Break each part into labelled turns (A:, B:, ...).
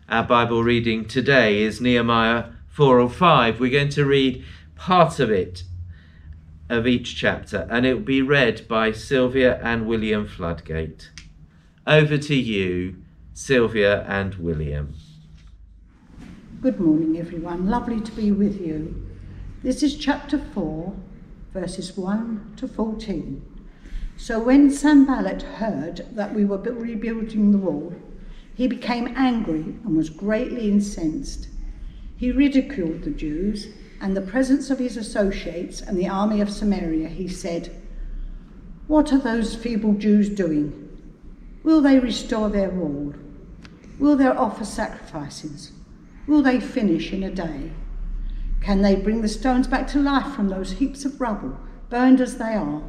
A: Our Bible reading today is Nehemiah 4 or 5. We're going to read part of it, of each chapter, and it will be read by Sylvia and William Floodgate. Over to you, Sylvia and William.
B: Good morning, everyone. Lovely to be with you. This is chapter 4, verses 1 to 14. So when Sanballat heard that we were rebuilding the wall, he became angry and was greatly incensed. He ridiculed the Jews and the presence of his associates and the army of Samaria. He said, "What are those feeble Jews doing? Will they restore their wall? Will they offer sacrifices? Will they finish in a day? Can they bring the stones back to life from those heaps of rubble, burned as they are?"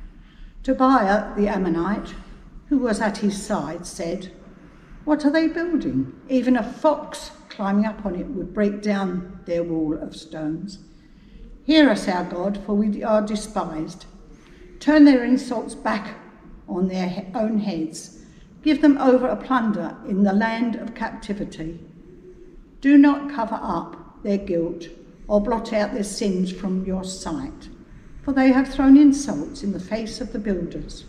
B: Tobiah the Ammonite, who was at his side, said, "What are they building? Even a fox climbing up on it would break down their wall of stones. Hear us, our God, for we are despised. Turn their insults back on their own heads. Give them over a plunder in the land of captivity. Do not cover up their guilt or blot out their sins from your sight, for they have thrown insults in the face of the builders."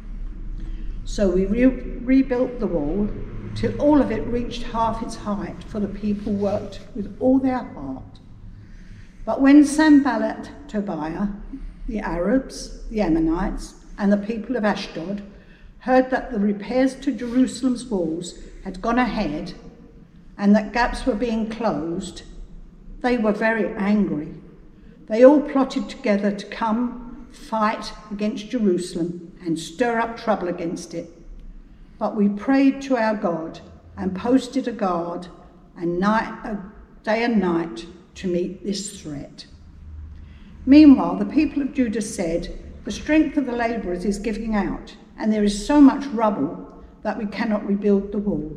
B: So we rebuilt the wall till all of it reached half its height, for the people worked with all their heart. But when Sanballat, Tobiah, the Arabs, the Ammonites, and the people of Ashdod heard that the repairs to Jerusalem's walls had gone ahead and that gaps were being closed, they were very angry. They all plotted together to come fight against Jerusalem and stir up trouble against it. But we prayed to our God and posted a guard day and night to meet this threat. Meanwhile, the people of Judah said, "The strength of the labourers is giving out, and there is so much rubble that we cannot rebuild the wall."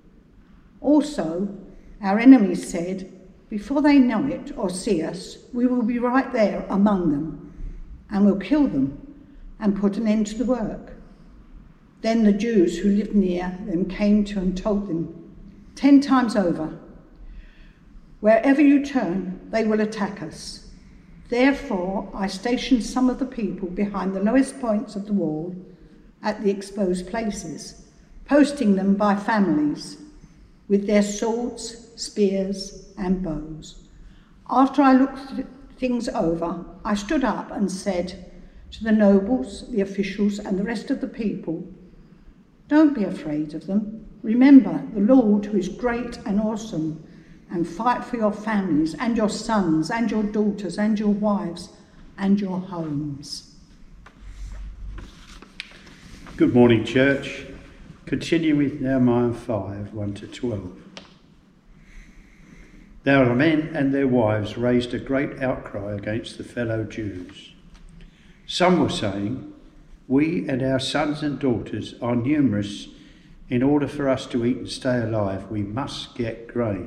B: Also, our enemies said, "Before they know it or see us, we will be right there among them, and will kill them and put an end to the work." Then the Jews who lived near them came to and told them 10 times over, "Wherever you turn, they will attack us." Therefore, I stationed some of the people behind the lowest points of the wall at the exposed places, posting them by families with their swords, spears, and bows. After I looked things over, I stood up and said to the nobles, the officials, and the rest of the people, "Don't be afraid of them. Remember the Lord, who is great and awesome, and fight for your families and your sons and your daughters and your wives and your homes."
C: Good morning, church. Continue with Nehemiah 5, 1 to 12. Now the men and their wives raised a great outcry against the fellow Jews. Some were saying, "We and our sons and daughters are numerous. In order for us to eat and stay alive, we must get grain."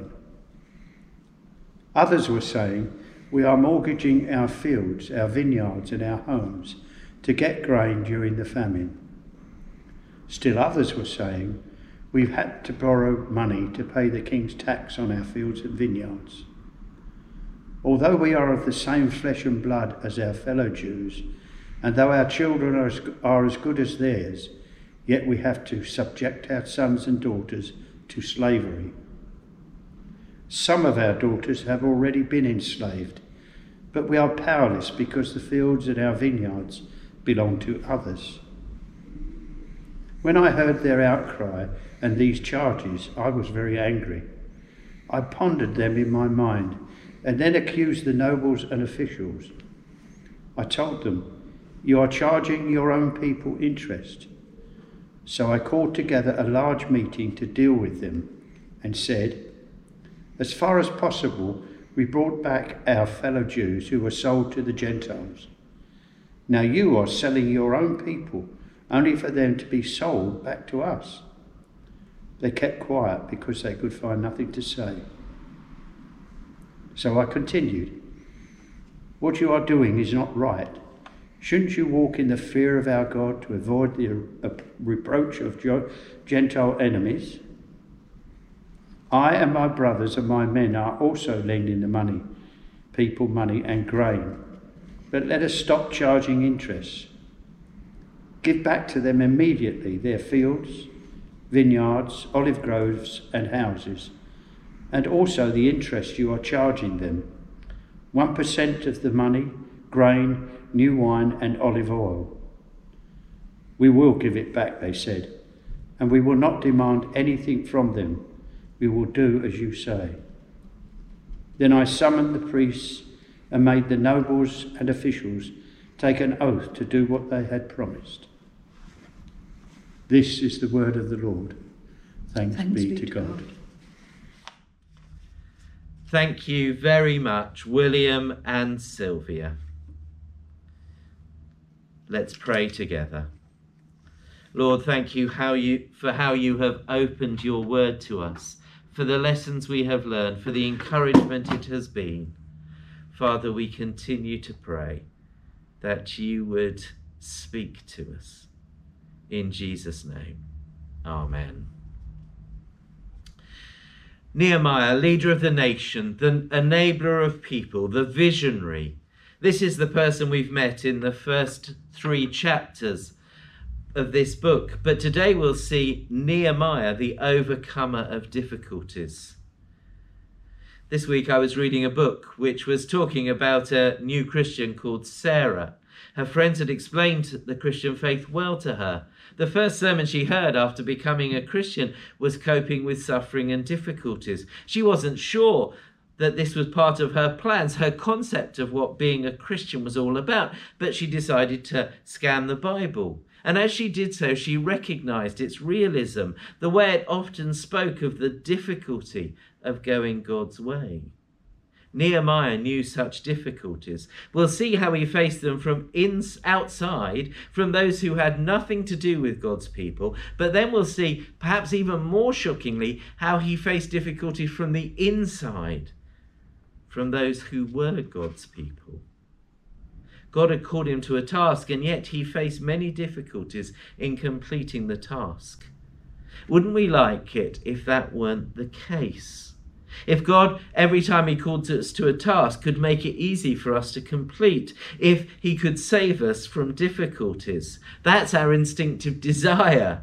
C: Others were saying, "We are mortgaging our fields, our vineyards and our homes to get grain during the famine." Still others were saying, "We've had to borrow money to pay the king's tax on our fields and vineyards. Although we are of the same flesh and blood as our fellow Jews, and though our children are as good as theirs, yet we have to subject our sons and daughters to slavery. Some of our daughters have already been enslaved, but we are powerless because the fields and our vineyards belong to others." When I heard their outcry and these charges, I was very angry. I pondered them in my mind and then accused the nobles and officials. I told them, "You are charging your own people interest." So I called together a large meeting to deal with them and said, "As far as possible, we brought back our fellow Jews who were sold to the Gentiles. Now you are selling your own people only for them to be sold back to us." They kept quiet because they could find nothing to say. So I continued, "What you are doing is not right. Shouldn't you walk in the fear of our God to avoid the reproach of Gentile enemies?" I and my brothers and my men are also lending the people money and grain. But let us stop charging interest. Give back to them immediately their fields, vineyards, olive groves and houses, and also the interest you are charging them. 1% of the money, grain, new wine and olive oil. We will give it back, they said, and we will not demand anything from them. We will do as you say. Then I summoned the priests and made the nobles and officials take an oath to do what they had promised. This is the word of the Lord. Thanks be to God.
A: Thank you very much, William and Sylvia. Let's pray together. Lord, thank you for how you have opened your word to us, for the lessons we have learned, for the encouragement it has been. Father, we continue to pray that you would speak to us. In Jesus' name, amen. Nehemiah, leader of the nation, the enabler of people, the visionary. This is the person we've met in the first 3 chapters of this book. But today we'll see Nehemiah, the overcomer of difficulties. This week I was reading a book which was talking about a new Christian called Sarah. Her friends had explained the Christian faith well to her. The first sermon she heard after becoming a Christian was coping with suffering and difficulties. She wasn't sure that this was part of her plans, her concept of what being a Christian was all about, but she decided to scan the Bible. And as she did so, she recognized its realism, the way it often spoke of the difficulty of going God's way. Nehemiah knew such difficulties. We'll see how he faced them from outside, from those who had nothing to do with God's people. But then we'll see, perhaps even more shockingly, how he faced difficulty from the inside, from those who were God's people. God had called him to a task, and yet he faced many difficulties in completing the task. Wouldn't we like it if that weren't the case? If God, every time he called us to a task, could make it easy for us to complete, if he could save us from difficulties. That's our instinctive desire.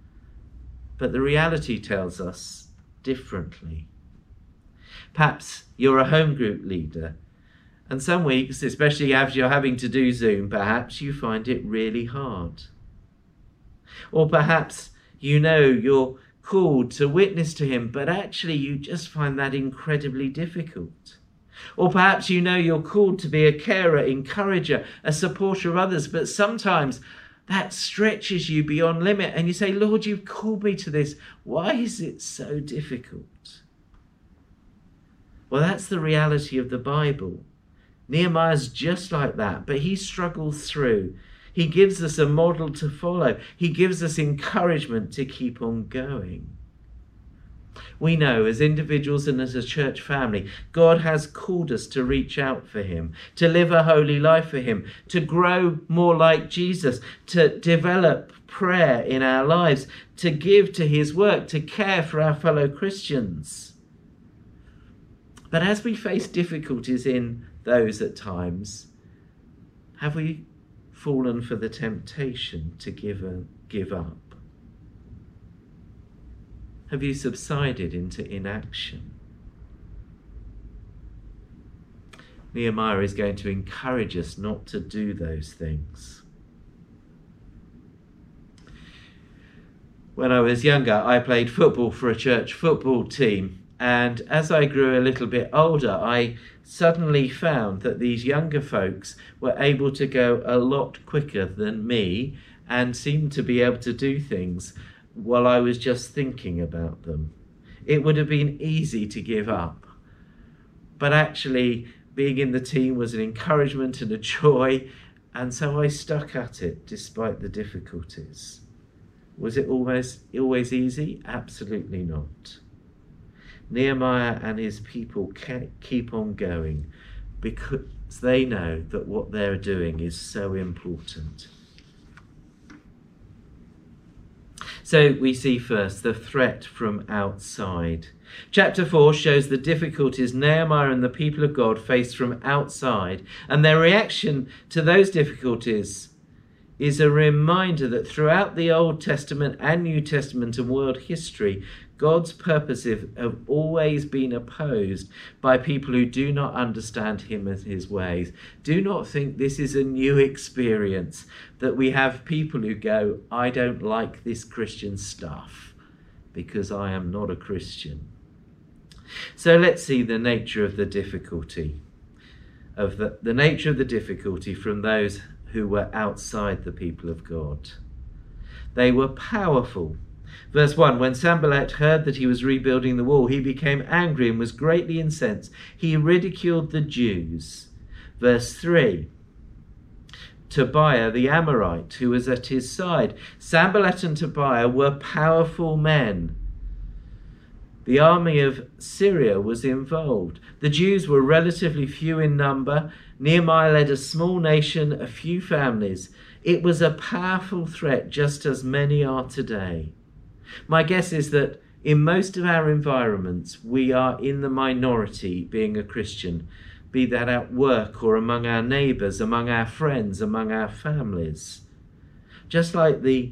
A: But the reality tells us differently. Perhaps you're a home group leader, and some weeks, especially as you're having to do Zoom, perhaps you find it really hard. Or perhaps you know you're called to witness to him, but actually you just find that incredibly difficult. Or perhaps you know you're called to be a carer, encourager, a supporter of others, but sometimes that stretches you beyond limit and you say, Lord, you've called me to this. Why is it so difficult? Well, that's the reality of the Bible. Nehemiah's just like that, but he struggles through. He gives us a model to follow. He gives us encouragement to keep on going. We know as individuals and as a church family, God has called us to reach out for him, to live a holy life for him, to grow more like Jesus, to develop prayer in our lives, to give to his work, to care for our fellow Christians. But as we face difficulties in those at times, have we fallen for the temptation to give up? Have you subsided into inaction? Nehemiah is going to encourage us not to do those things. When I was younger, I played football for a church football team. And as I grew a little bit older, I suddenly found that these younger folks were able to go a lot quicker than me and seemed to be able to do things while I was just thinking about them. It would have been easy to give up. But actually, being in the team was an encouragement and a joy, and so I stuck at it despite the difficulties. Was it always easy? Absolutely not. Nehemiah and his people keep on going because they know that what they're doing is so important. So we see first the threat from outside. Chapter 4 shows the difficulties Nehemiah and the people of God faced from outside, and their reaction to those difficulties is a reminder that throughout the Old Testament and New Testament and world history, God's purposes have always been opposed by people who do not understand him and his ways. Do not think this is a new experience, that we have people who go, I don't like this Christian stuff because I am not a Christian. So let's see the nature of the difficulty, the nature of the difficulty from those who were outside the people of God. They were powerful. Verse 1, when Sanballat heard that he was rebuilding the wall, he became angry and was greatly incensed. He ridiculed the Jews. Verse 3, Tobiah the Amorite, who was at his side. Sanballat and Tobiah were powerful men. The army of Syria was involved. The Jews were relatively few in number. Nehemiah led a small nation, a few families. It was a powerful threat, just as many are today. My guess is that in most of our environments, we are in the minority being a Christian, be that at work or among our neighbours, among our friends, among our families. Just like the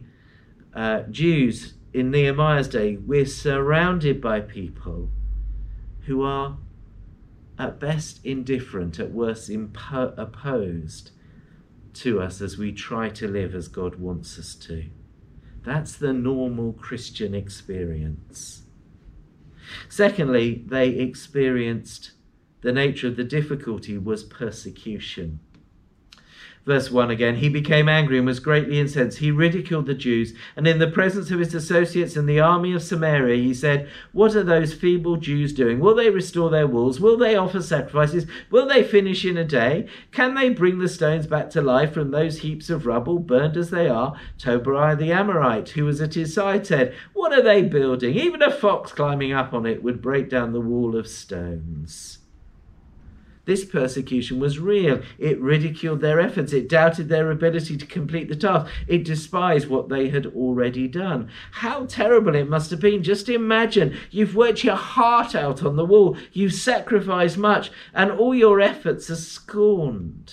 A: Jews in Nehemiah's day, we're surrounded by people who are at best indifferent, at worst opposed to us as we try to live as God wants us to. That's the normal Christian experience. Secondly, they experienced the nature of the difficulty was persecution. Verse 1 again, he became angry and was greatly incensed. He ridiculed the Jews, and in the presence of his associates in the army of Samaria, he said, what are those feeble Jews doing? Will they restore their walls? Will they offer sacrifices? Will they finish in a day? Can they bring the stones back to life from those heaps of rubble, burned as they are? Tobiah the Amorite, who was at his side, said, what are they building? Even a fox climbing up on it would break down the wall of stones. This persecution was real. It ridiculed their efforts. It doubted their ability to complete the task. It despised what they had already done. How terrible it must have been. Just imagine, you've worked your heart out on the wall. You've sacrificed much, and all your efforts are scorned.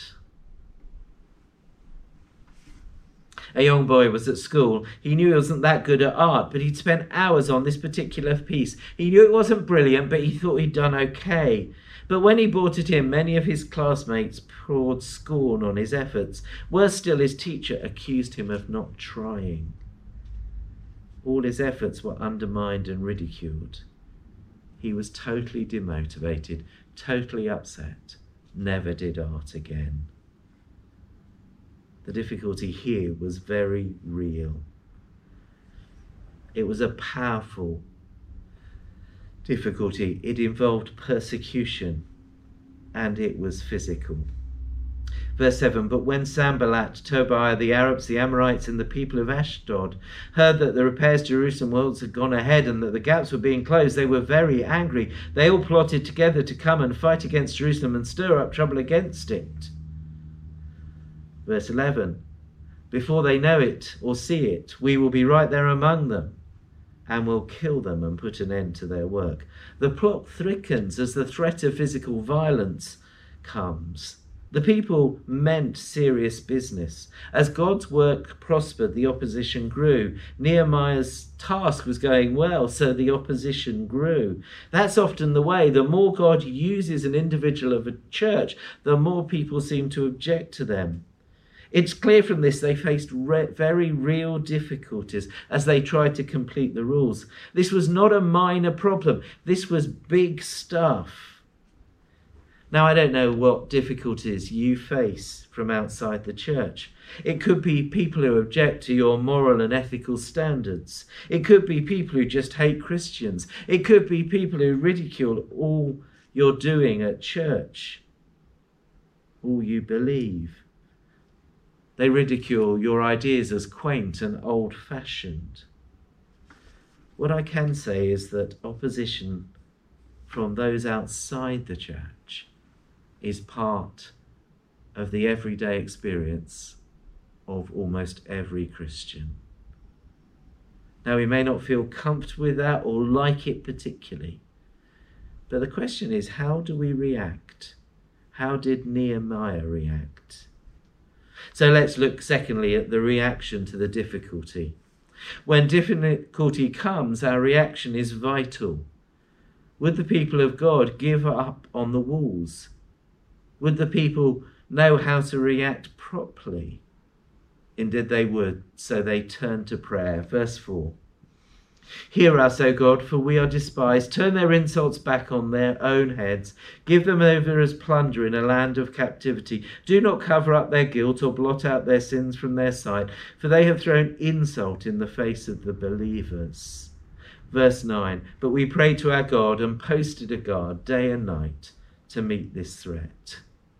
A: A young boy was at school. He knew he wasn't that good at art, but he'd spent hours on this particular piece. He knew it wasn't brilliant, but he thought he'd done okay. But when he brought it in, many of his classmates poured scorn on his efforts. Worse still, his teacher accused him of not trying. All his efforts were undermined and ridiculed. He was totally demotivated, totally upset, never did art again. The difficulty here was very real. It was a powerful difficulty. It involved persecution, and it was physical. Verse 7, but when Sanballat, Tobiah, the Arabs, the Amorites, and the people of Ashdod heard that the repairs to Jerusalem walls had gone ahead and that the gaps were being closed, they were very angry. They all plotted together to come and fight against Jerusalem and stir up trouble against it. Verse 11, before they know it or see it, we will be right there among them and will kill them and put an end to their work. The plot thickens as the threat of physical violence comes. The people meant serious business. As God's work prospered, the opposition grew. Nehemiah's task was going well, so the opposition grew. That's often the way. The more God uses an individual of a church, the more people seem to object to them. It's clear from this they faced very real difficulties as they tried to complete the rules. This was not a minor problem. This was big stuff. Now, I don't know what difficulties you face from outside the church. It could be people who object to your moral and ethical standards. It could be people who just hate Christians. It could be people who ridicule all you're doing at church, all you believe. They ridicule your ideas as quaint and old-fashioned. What I can say is that opposition from those outside the church is part of the everyday experience of almost every Christian. Now, we may not feel comfortable with that or like it particularly. But the question is, how do we react? How did Nehemiah react? So let's look secondly at the reaction to the difficulty. When difficulty comes, our reaction is vital. Would the people of God give up on the walls? Would the people know how to react properly? Indeed they would, so they turned to prayer. Verse 4. Hear us, O God, for we are despised. Turn their insults back on their own heads. Give them over as plunder in a land of captivity. Do not cover up their guilt or blot out their sins from their sight, for they have thrown insult in the face of the believers. Verse 9. But we prayed to our God and posted a guard day and night to meet this threat.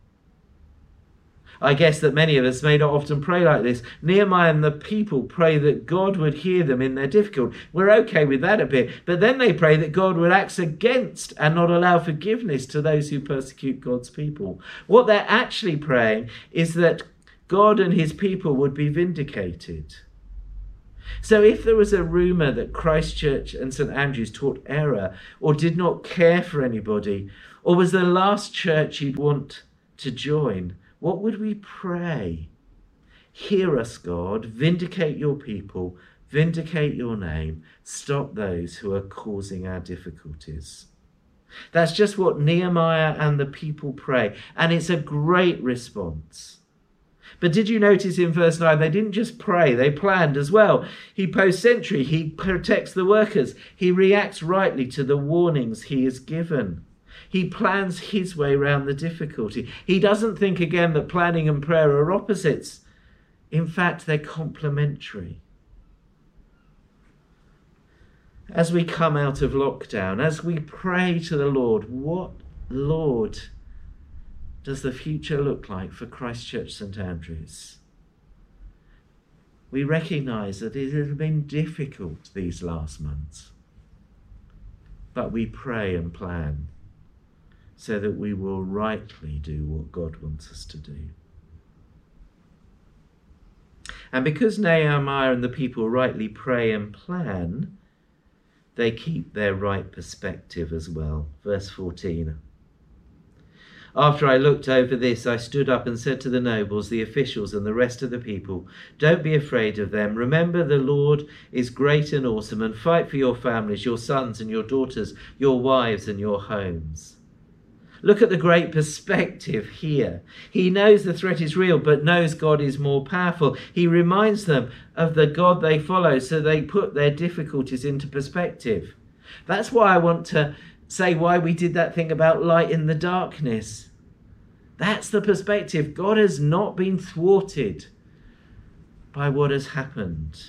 A: I guess that many of us may not often pray like this. Nehemiah and the people pray that God would hear them in their difficulty. We're okay with that a bit. But then they pray that God would act against and not allow forgiveness to those who persecute God's people. What they're actually praying is that God and his people would be vindicated. So if there was a rumour that Christ Church and St Andrews taught error or did not care for anybody, or was the last church you'd want to join, what would we pray? Hear us, God, vindicate your people, vindicate your name, stop those who are causing our difficulties. That's just what Nehemiah and the people pray, and it's a great response. But did you notice in verse 9, they didn't just pray, they planned as well. He posts sentry, he protects the workers, he reacts rightly to the warnings he is given. He plans his way around the difficulty. He doesn't think again that planning and prayer are opposites. In fact, they're complementary. As we come out of lockdown, as we pray to the Lord, what, Lord, does the future look like for Christ Church St Andrews? We recognise that it has been difficult these last months, but we pray and plan so that we will rightly do what God wants us to do. And because Nehemiah and the people rightly pray and plan, they keep their right perspective as well. Verse 14. After I looked over this, I stood up and said to the nobles, the officials, and the rest of the people, don't be afraid of them. Remember the Lord is great and awesome, and fight for your families, your sons and your daughters, your wives and your homes. Look at the great perspective here. He knows the threat is real, but knows God is more powerful. He reminds them of the God they follow, so they put their difficulties into perspective. That's why I want to say why we did that thing about light in the darkness. That's the perspective. God has not been thwarted by what has happened.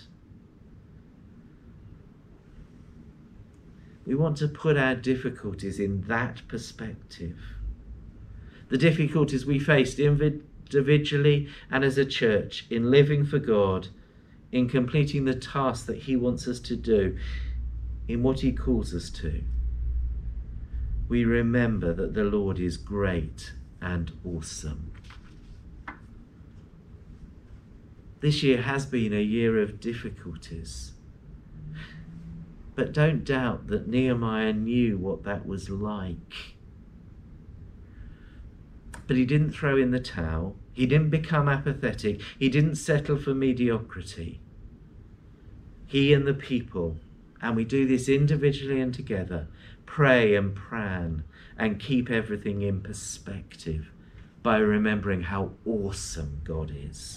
A: We want to put our difficulties in that perspective. The difficulties we faced individually and as a church in living for God, in completing the task that he wants us to do, in what he calls us to. We remember that the Lord is great and awesome. This year has been a year of difficulties. But don't doubt that Nehemiah knew what that was like. But he didn't throw in the towel. He didn't become apathetic. He didn't settle for mediocrity. He and the people, and we do this individually and together, pray and plan and keep everything in perspective by remembering how awesome God is.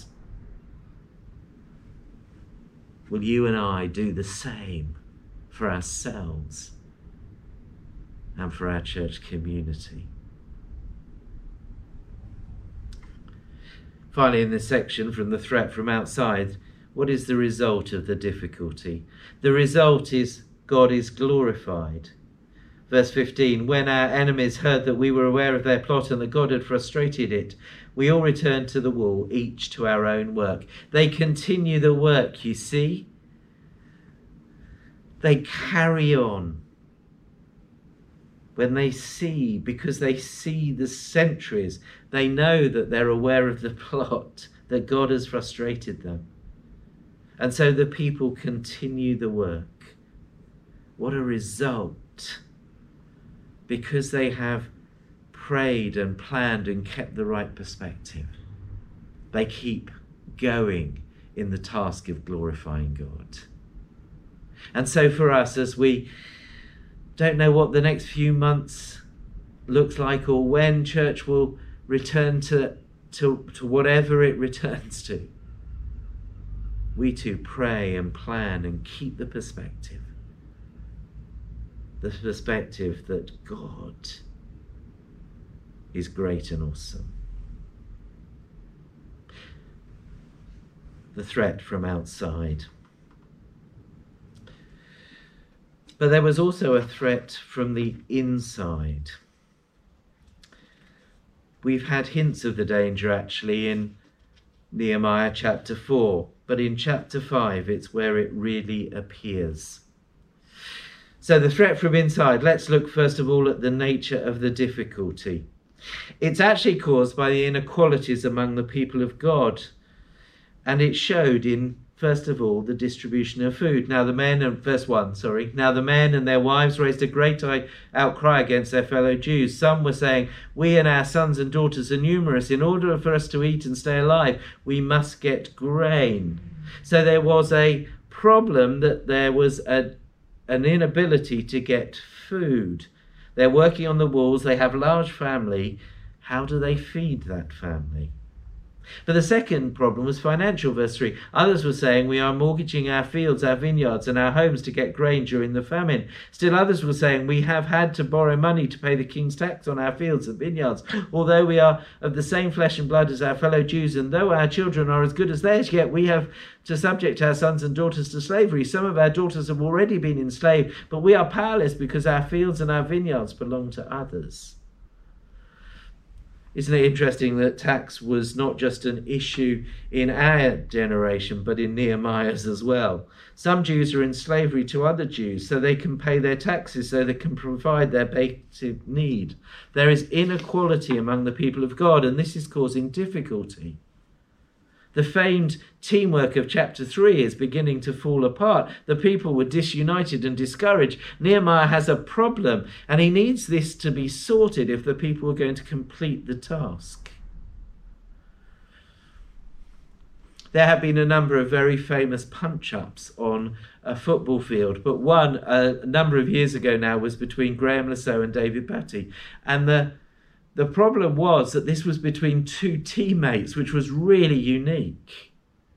A: Will you and I do the same for ourselves and for our church community? Finally, in this section, from the threat from outside, what is the result of the difficulty? The result is God is glorified. Verse 15, when our enemies heard that we were aware of their plot and that God had frustrated it, we all returned to the wall, each to our own work. They continue the work, you see. They carry on. When they see, because they see the sentries, they know that they're aware of the plot, that God has frustrated them. And so the people continue the work. What a result! Because they have prayed and planned and kept the right perspective. They keep going in the task of glorifying God. And so for us, as we don't know what the next few months looks like or when church will return to whatever it returns to, we too pray and plan and keep the perspective that God is great and awesome. The threat from outside. But there was also a threat from the inside. We've had hints of the danger actually in Nehemiah chapter 4, but in chapter 5 it's where it really appears. So the threat from inside, let's look first of all at the nature of the difficulty. It's actually caused by the inequalities among the people of God, and it showed in, first of all, the distribution of food. Now the men and their wives raised a great outcry against their fellow Jews. Some were saying, "We and our sons and daughters are numerous. In order for us to eat and stay alive, we must get grain." So there was a problem that there was an inability to get food. They're working on the walls. They have a large family. How do they feed that family? But the second problem was financial, verse 3. Others were saying, "We are mortgaging our fields, our vineyards, and our homes to get grain during the famine." Still others were saying, "We have had to borrow money to pay the king's tax on our fields and vineyards. Although we are of the same flesh and blood as our fellow Jews, and though our children are as good as theirs, yet we have to subject our sons and daughters to slavery. Some of our daughters have already been enslaved, but we are powerless because our fields and our vineyards belong to others." Isn't it interesting that tax was not just an issue in our generation, but in Nehemiah's as well? Some Jews are in slavery to other Jews so they can pay their taxes, so they can provide their basic need. There is inequality among the people of God, and this is causing difficulty. The famed teamwork of chapter 3 is beginning to fall apart. The people were disunited and discouraged. Nehemiah has a problem, and he needs this to be sorted if the people are going to complete the task. There have been a number of very famous punch-ups on a football field, but one a number of years ago now was between Graham Lasso and David Batty, and the problem was that this was between two teammates, which was really unique.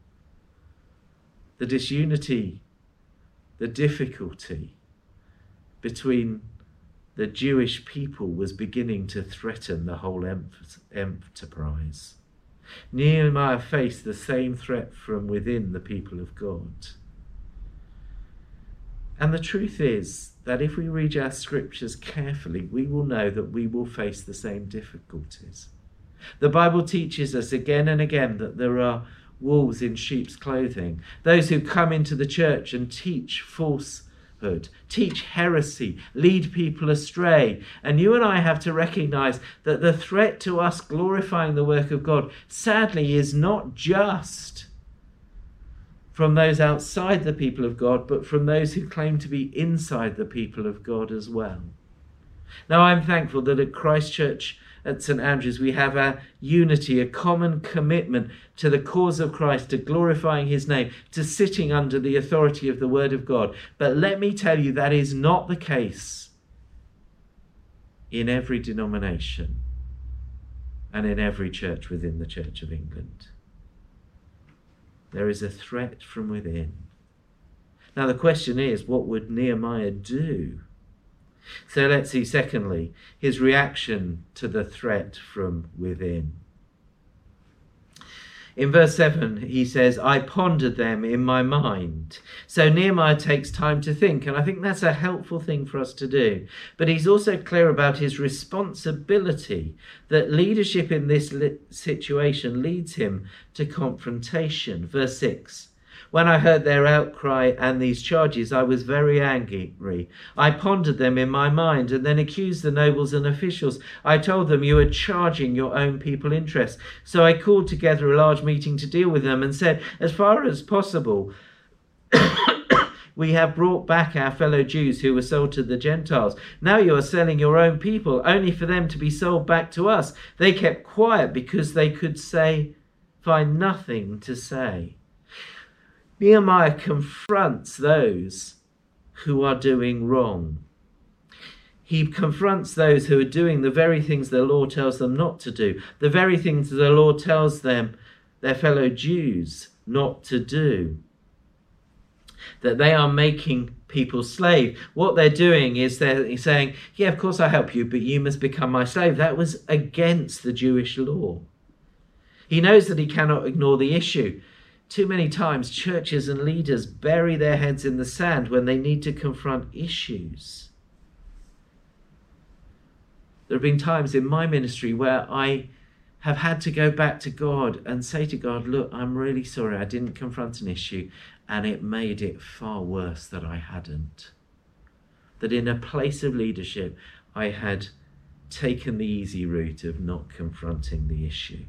A: The disunity, the difficulty between the Jewish people was beginning to threaten the whole enterprise. Nehemiah faced the same threat from within the people of God. And the truth is that if we read our scriptures carefully, we will know that we will face the same difficulties. The Bible teaches us again and again that there are wolves in sheep's clothing, those who come into the church and teach falsehood, teach heresy, lead people astray. And you and I have to recognize that the threat to us glorifying the work of God, sadly, is not just from those outside the people of God, but from those who claim to be inside the people of God as well. Now, I'm thankful that at Christ Church at St Andrews we have a unity, a common commitment to the cause of Christ, to glorifying his name, to sitting under the authority of the Word of God. But let me tell you, that is not the case in every denomination and in every church within the Church of England. There is a threat from within. Now the question is, what would Nehemiah do? So let's see, secondly, his reaction to the threat from within. In verse 7, he says, "I pondered them in my mind." So Nehemiah takes time to think, and I think that's a helpful thing for us to do. But he's also clear about his responsibility, that leadership in this situation leads him to confrontation. Verse 6, "When I heard their outcry and these charges, I was very angry. I pondered them in my mind and then accused the nobles and officials. I told them, 'You are charging your own people interests.' So I called together a large meeting to deal with them and said, 'As far as possible, We have brought back our fellow Jews who were sold to the Gentiles. Now you are selling your own people, only for them to be sold back to us." They kept quiet because they could find nothing to say. Nehemiah confronts those who are doing wrong. He confronts those who are doing the very things the law tells them not to do, the very things the law tells them, their fellow Jews, not to do. That they are making people slave. What they're doing is they're saying, "Yeah, of course I help you, but you must become my slave." That was against the Jewish law. He knows that he cannot ignore the issue. Too many times churches and leaders bury their heads in the sand when they need to confront issues. There have been times in my ministry where I have had to go back to God and say to God, "Look, I'm really sorry I didn't confront an issue, and it made it far worse that I hadn't." That in a place of leadership, I had taken the easy route of not confronting the issue.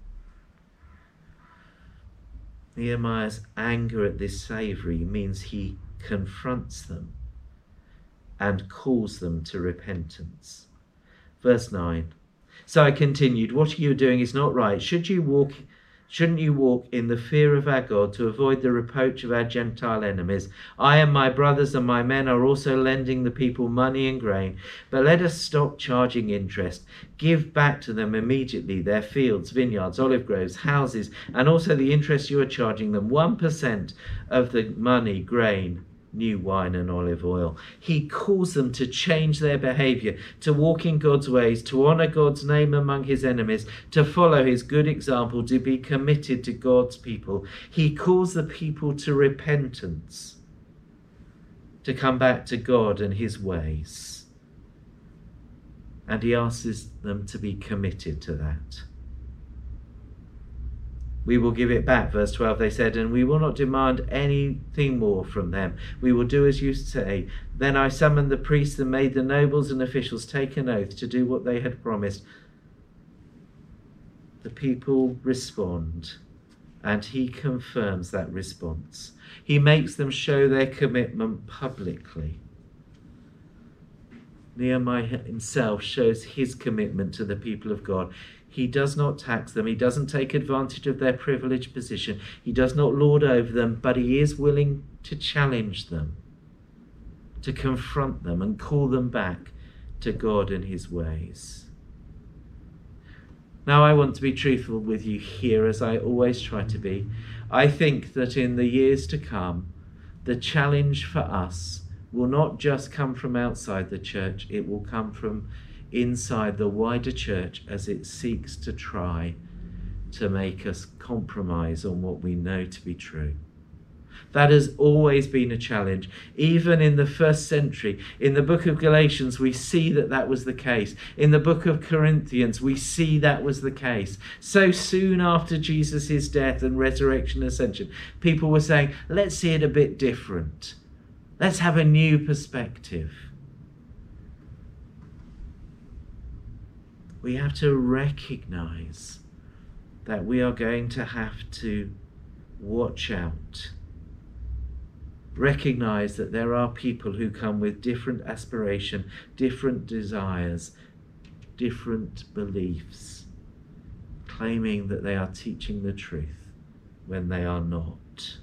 A: Nehemiah's anger at this slavery means he confronts them and calls them to repentance. Verse 9. "So I continued, 'What you are doing is not right. Shouldn't you walk in the fear of our God to avoid the reproach of our Gentile enemies? I and my brothers and my men are also lending the people money and grain, but let us stop charging interest. Give back to them immediately their fields, vineyards, olive groves, houses, and also the interest you are charging them, 1% of the money, grain, new wine and olive oil.'" He calls them to change their behavior, to walk in God's ways, to honor God's name among his enemies, to follow his good example, to be committed to God's people. He calls the people to repentance, to come back to God and his ways. And he asks them to be committed to that. "We will give it back," verse 12, they said, "and we will not demand anything more from them. We will do as you say." Then I summoned the priests and made the nobles and officials take an oath to do what they had promised. The people respond, and he confirms that response. He makes them show their commitment publicly. Nehemiah himself shows his commitment to the people of God. He does not tax them. He doesn't take advantage of their privileged position. He does not lord over them, but he is willing to challenge them, to confront them and call them back to God and his ways. Now, I want to be truthful with you here, as I always try to be. I think that in the years to come, the challenge for us will not just come from outside the church, it will come from inside the wider church as it seeks to try to make us compromise on what we know to be true. That has always been a challenge. Even in the first century, in the book of Galatians, we see that that was the case. In the book of Corinthians, we see that was the case. So soon after Jesus' death and resurrection and ascension, people were saying, let's see it a bit different. Let's have a new perspective. We have to recognize that we are going to have to watch out. Recognize that there are people who come with different aspiration, different desires, different beliefs, claiming that they are teaching the truth when they are not.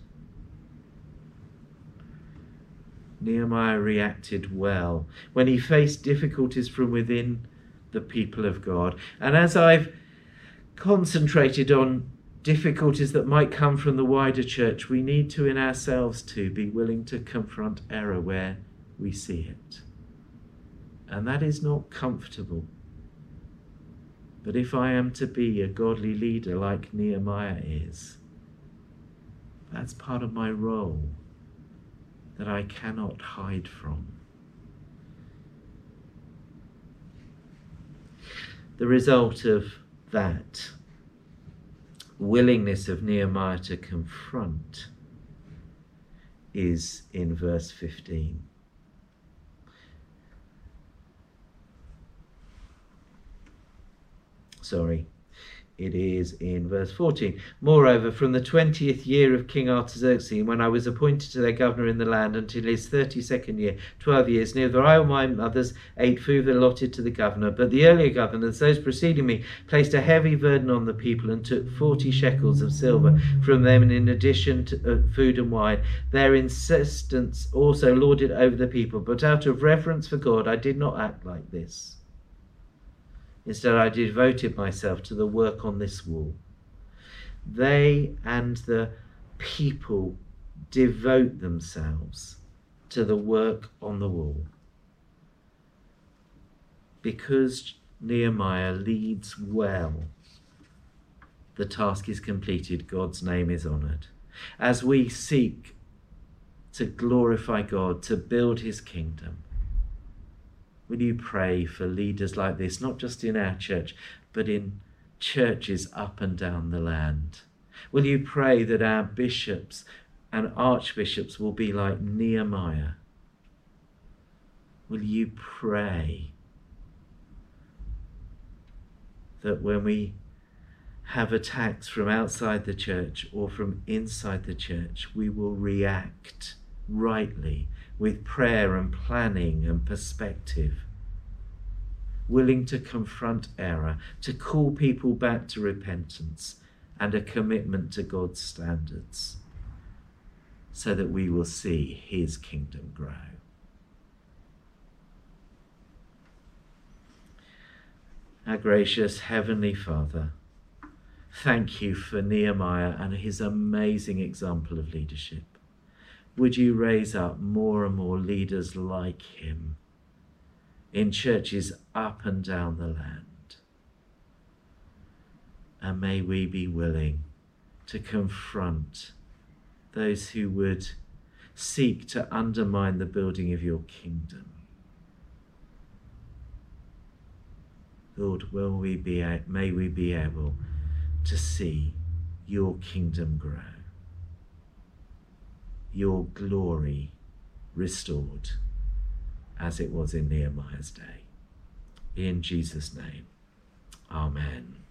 A: Nehemiah reacted well when he faced difficulties from within the people of God. And as I've concentrated on difficulties that might come from the wider church, we need to in ourselves too be willing to confront error where we see it. And that is not comfortable. But if I am to be a godly leader like Nehemiah is, that's part of my role that I cannot hide from. The result of that willingness of Nehemiah to confront is in verse 15. It is in verse 14. Moreover, from the 20th year of King Artaxerxes, when I was appointed to their governor in the land, until his 32nd year, 12 years, neither I or my mothers ate food allotted to the governor. But the earlier governors, those preceding me, placed a heavy burden on the people and took 40 shekels of silver from them in addition to food and wine. Their insistence also lorded over the people. But out of reverence for God, I did not act like this. Instead, I devoted myself to the work on this wall. They and the people devote themselves to the work on the wall. Because Nehemiah leads well, the task is completed, God's name is honoured. As we seek to glorify God, to build his kingdom, will you pray for leaders like this, not just in our church, but in churches up and down the land? Will you pray that our bishops and archbishops will be like Nehemiah? Will you pray that when we have attacks from outside the church or from inside the church, we will react rightly with prayer and planning and perspective, willing to confront error, to call people back to repentance and a commitment to God's standards, so that we will see his kingdom grow. Our gracious Heavenly Father, thank you for Nehemiah and his amazing example of leadership. Would you raise up more and more leaders like him in churches up and down the land? And may we be willing to confront those who would seek to undermine the building of your kingdom. Lord, may we be able to see your kingdom grow, your glory restored as it was in Nehemiah's day. In Jesus' name, amen.